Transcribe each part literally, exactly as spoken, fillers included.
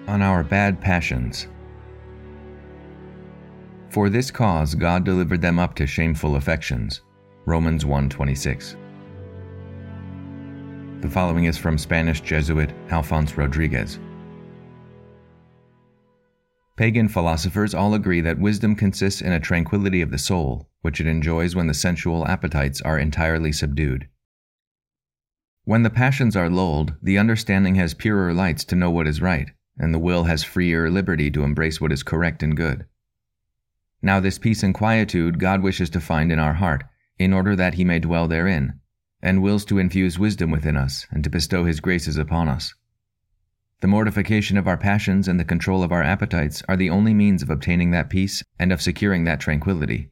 On our bad passions. For this cause God delivered them up to shameful affections. Romans one twenty-six. The following is from Spanish Jesuit Alphonse Rodriguez. Pagan philosophers all agree that wisdom consists in a tranquility of the soul, which it enjoys when the sensual appetites are entirely subdued. When the passions are lulled, the understanding has purer lights to know what is right, and the will has freer liberty to embrace what is correct and good. Now this peace and quietude God wishes to find in our heart, in order that He may dwell therein, and wills to infuse wisdom within us, and to bestow His graces upon us. The mortification of our passions and the control of our appetites are the only means of obtaining that peace and of securing that tranquility.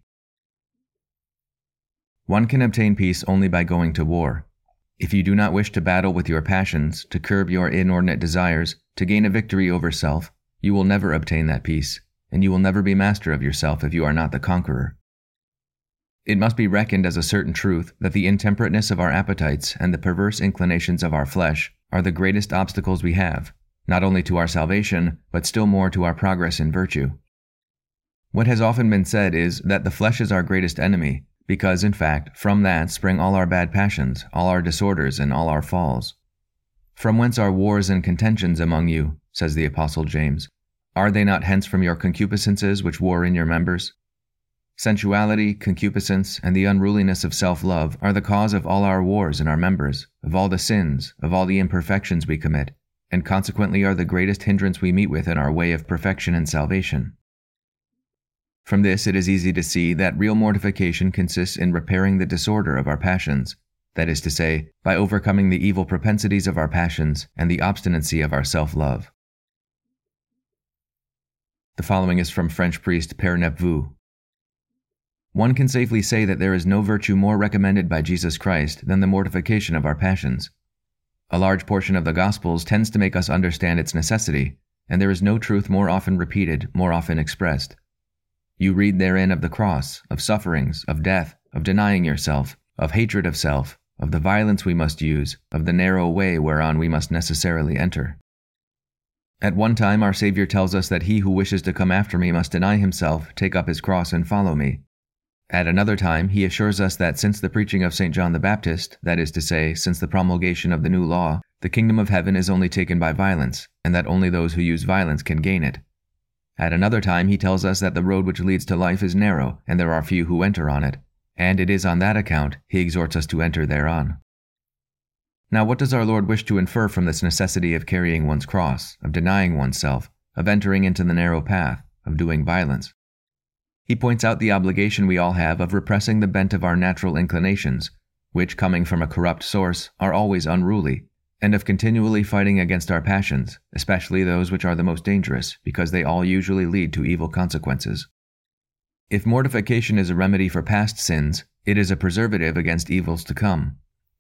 One can obtain peace only by going to war. If you do not wish to battle with your passions, to curb your inordinate desires, to gain a victory over self, you will never obtain that peace, and you will never be master of yourself if you are not the conqueror. It must be reckoned as a certain truth that the intemperateness of our appetites and the perverse inclinations of our flesh are the greatest obstacles we have, not only to our salvation, but still more to our progress in virtue. What has often been said is that the flesh is our greatest enemy, because, in fact, from that spring all our bad passions, all our disorders, and all our falls. From whence are wars and contentions among you, says the Apostle James? Are they not hence from your concupiscences which war in your members? Sensuality, concupiscence, and the unruliness of self-love are the cause of all our wars in our members, of all the sins, of all the imperfections we commit, and consequently are the greatest hindrance we meet with in our way of perfection and salvation. From this it is easy to see that real mortification consists in repairing the disorder of our passions, that is to say, by overcoming the evil propensities of our passions and the obstinacy of our self-love. The following is from French priest Père Nepveux. One can safely say that there is no virtue more recommended by Jesus Christ than the mortification of our passions. A large portion of the Gospels tends to make us understand its necessity, and there is no truth more often repeated, more often expressed. You read therein of the cross, of sufferings, of death, of denying yourself, of hatred of self, of the violence we must use, of the narrow way whereon we must necessarily enter. At one time our Savior tells us that he who wishes to come after me must deny himself, take up his cross, and follow me. At another time he assures us that since the preaching of Saint John the Baptist, that is to say, since the promulgation of the new law, the kingdom of heaven is only taken by violence, and that only those who use violence can gain it. At another time he tells us that the road which leads to life is narrow, and there are few who enter on it, and it is on that account he exhorts us to enter thereon. Now what does our Lord wish to infer from this necessity of carrying one's cross, of denying oneself, of entering into the narrow path, of doing violence? He points out the obligation we all have of repressing the bent of our natural inclinations, which, coming from a corrupt source, are always unruly, and of continually fighting against our passions, especially those which are the most dangerous, because they all usually lead to evil consequences. If mortification is a remedy for past sins, it is a preservative against evils to come.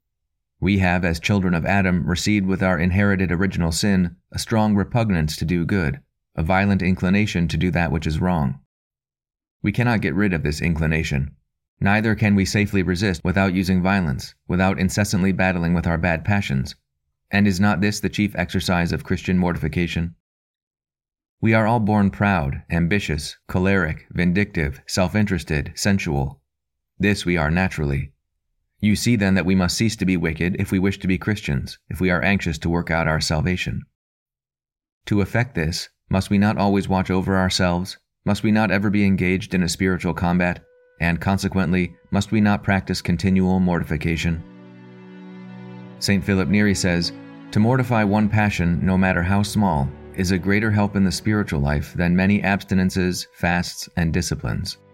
We have, as children of Adam, received with our inherited original sin a strong repugnance to do good, a violent inclination to do that which is wrong. We cannot get rid of this inclination. Neither can we safely resist without using violence, without incessantly battling with our bad passions. And is not this the chief exercise of Christian mortification? We are all born proud, ambitious, choleric, vindictive, self-interested, sensual. This we are naturally. You see then that we must cease to be wicked if we wish to be Christians, if we are anxious to work out our salvation. To effect this, must we not always watch over ourselves? Must we not ever be engaged in a spiritual combat? And consequently, must we not practice continual mortification? Saint Philip Neri says, "To mortify one passion, no matter how small, is a greater help in the spiritual life than many abstinences, fasts, and disciplines."